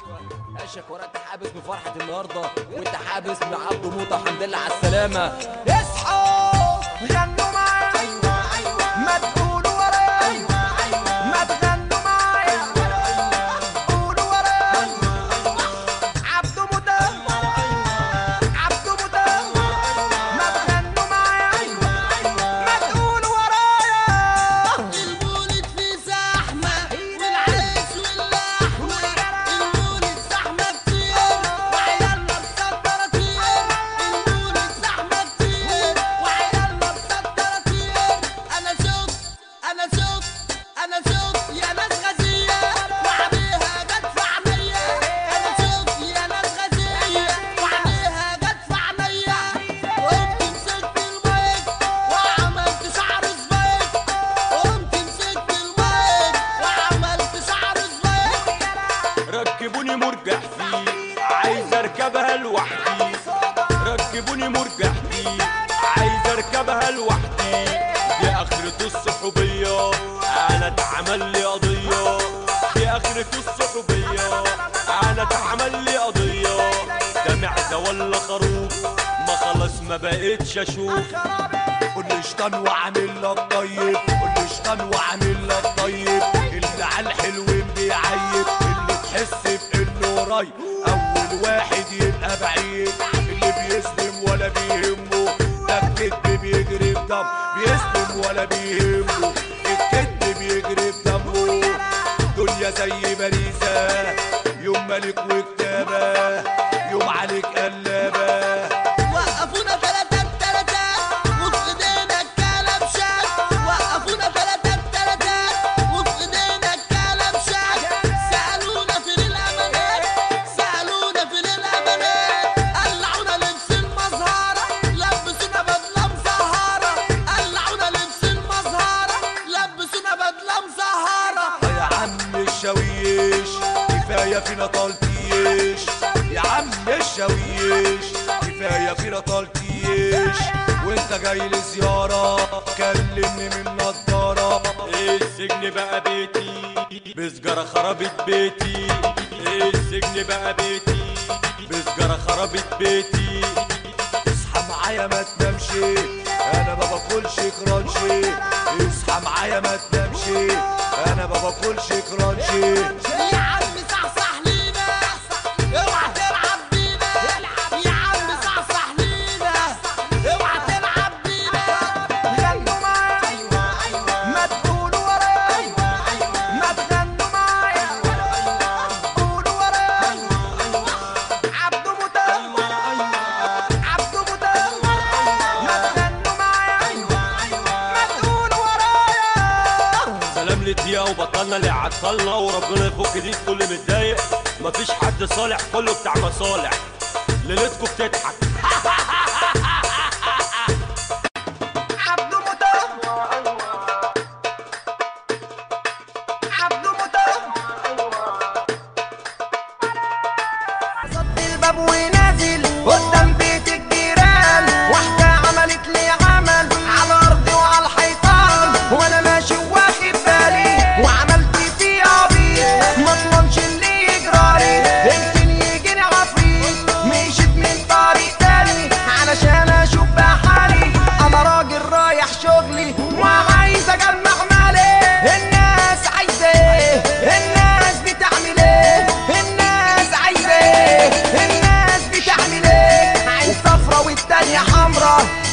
عشك ورا انت حابس من فرحة النهارده، وانت حابس من عبده موطة. الحمد لله على السلامة. اصحوا غنوا معايا، ما تقولوا ورايا، ما تغنوا معايا، قولوا ورايا. عبده موطة، عبده موطة، ما تغنوا معايا، ما تقولوا ورايا. المولد فيه زحمة والعيش واللحمة، المولد زحمة كتير وعيالنا مسطرة كتير، المولد زحمة كتير وعيالنا مسطرة كتير. أنا شفت يا ناس غزية وعليها جت في عينيا، أنا شفت يا ناس غزية وعليها جت في عينيا. قمت مسكت المايك وعملت شعر سبايك، قمت مسكت المايك وعملت شعر سبايك. ركبوني مرجح فيه عايز اركبها لوحدي، ركبوني مرجح فيه عايز اركبها لوحدي. دي اخرة الصحوبية انا اتعمل لي قضية، دي اخرة الصحوبية انا اتعمل لي قضية. ده معدة ولا خروف ما خلاص ما بقتش اشوف. قول لي شطان وعامل لك طيب، قول لي شطان وعامل لك طيب. اللي على الحلوين بيعيب، اللي تحس بانه قريب اول واحد يبقى بعيد. اللي بيسلم ولا بيهمه، ده الكدب بيجري في دم، بيسلم ولا بيهمه، الكدب بيجري في دمه. دنيا زي باريسة، يوم ملك وكتابة، يوم عليك قلابة. وقفونا تلاتة وفي ايدينا الكلبشات، وقفونا تلاتة وفي ايدينا الكلبشات. سألونا فين الأمانات، سألونا فين الأمانات. قلعونا لبس المزهرة، لبسونا بدلة مزهرة، قلعونا لبس المزهرة، لبسونا بدلة مزهرة. يا عم الشاويش كفاية فينا طالتيش، يا عم الشاويش كفاية فينا طالتيش. وانت جاي لزيارة كلمني من نضارة. السجن بقى بيتي بسجارة خربت بيتي، السجن بقى بيتي بسجارة خربت بيتي. اصحى معايا ما تنامش، انا ما باكلش كرانشي. اصحى معايا ما تنامش، انا ما باكلش كرانشي. يا عم صحصح لينا، اوعى تلعب بينا، يا عم صحصح لينا، اوعى تلعب بينا. غنوا معايا، ما تقولوا ورايا، ما تغنوا معايا، قولوا ورايا. عبده موطة، عبده موطة، ما تغنوا معايا، ما تقولوا ورايا. سلام للدقيقة وبطلنا اللي عطلنا، وربنا يفك دي كل متضايق. مفيش حد صالح كله بتاع مصالح، ليلتكم بتضحك. عبده موطة، عبده موطة. صد الباب ونازل قدام بيت الجيران، واحدة عملت لي عمل على أرضي وعلى الحيطان، وأنا ماشي واخد بالي وعملت فيه عبيط. ما اضمنش اللي يجرالي، يمكن يجيني عفريت. مشيت من طريق تاني علشان أشوف بحالي. أنا راجل رايح شغلي وعايز أجمع مالي. الناس عايزة إيه؟ الناس بتعمل إيه؟ الناس عايزة إيه؟ الناس بتعمل إيه؟ عايز صفرا والتانية حمرا،